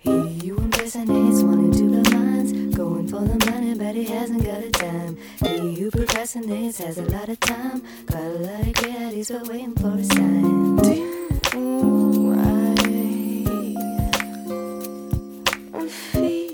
You impersonates, wanting to blow minds, going for the money, but he hasn't got a dime. He who procrastinates has a lot of time, got a lot of creatives, but waiting for a sign. I feel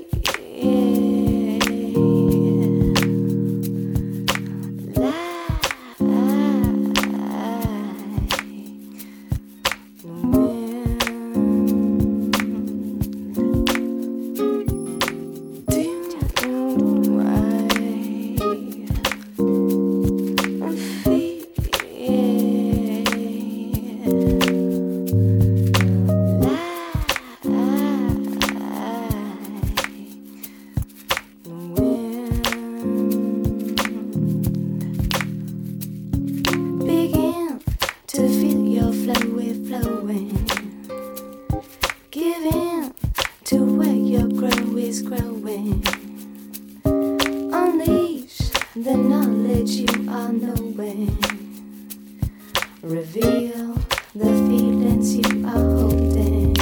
to feel your flowing. Give in to where your grow is growing. Unleash the knowledge you are knowing. Reveal the feelings you are holding.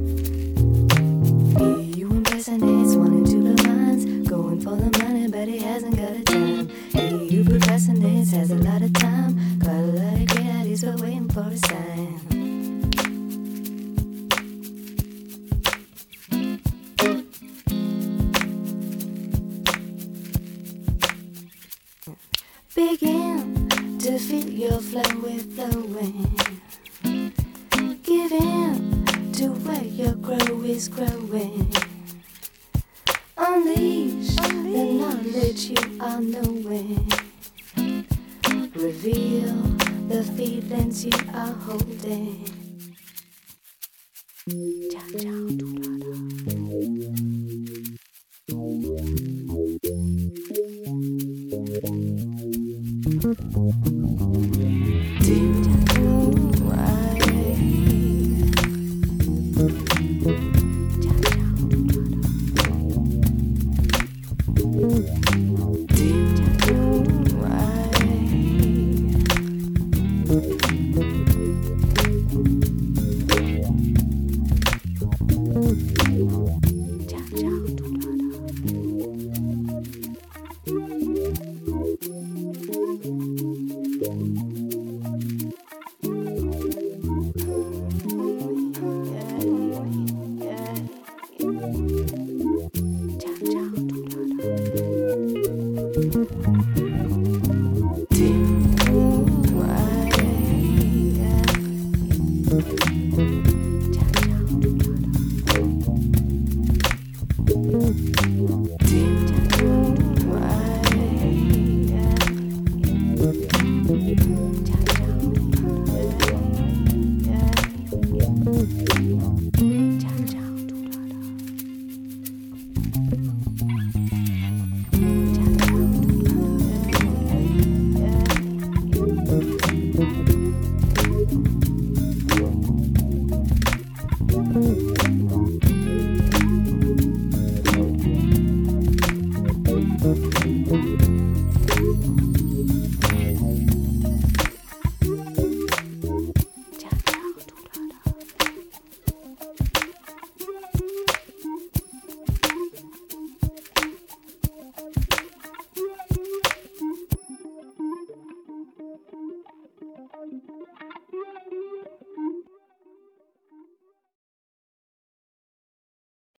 He who impersonates, wanting to blow minds, going for the money, but he hasn't got a dime. He who procrastinates has a lot of time, got a lot of creatives, but waiting for a sign. Begin to feel your flowing. Give in to where your grow is growing. Unleash the knowledge you are knowing. Reveal the feelings you are holding. Ciao, ciao.